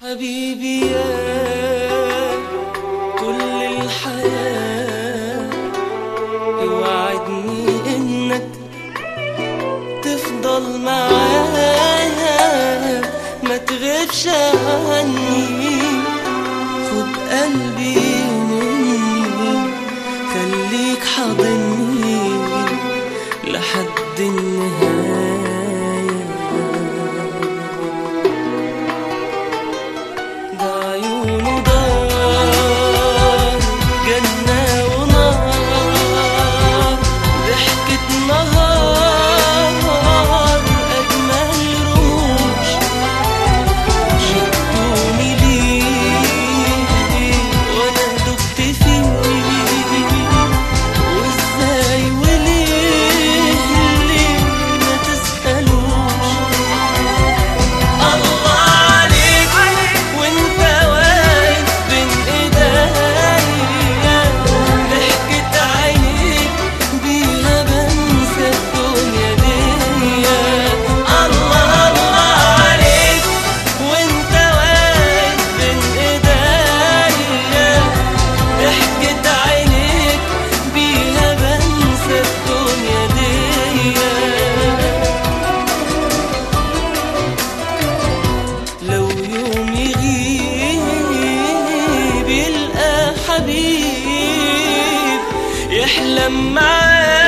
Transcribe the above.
حبيبي يا كل الحياة، اوعدني انك تفضل معايا، ما تغيبش عني، خد قلبي مني، خليك حاضني لحد النهاية. ده عيونه دار جنة ونار، ضحكة نهار أجمل روش، شدوني ليه وأنا دبت فيه، وإزاي وليه ليه ما تسألوش. الله عليك وانت واقف بين ايديا، ضحكة عينيك بيها بنسى الدنيا ديا. الله الله عليك وانت واقف بين ايديا، ضحكة عينيك بيها بنسى الدنيا ديا. لو يوم يغيب يلقى حبيب يحلم معاه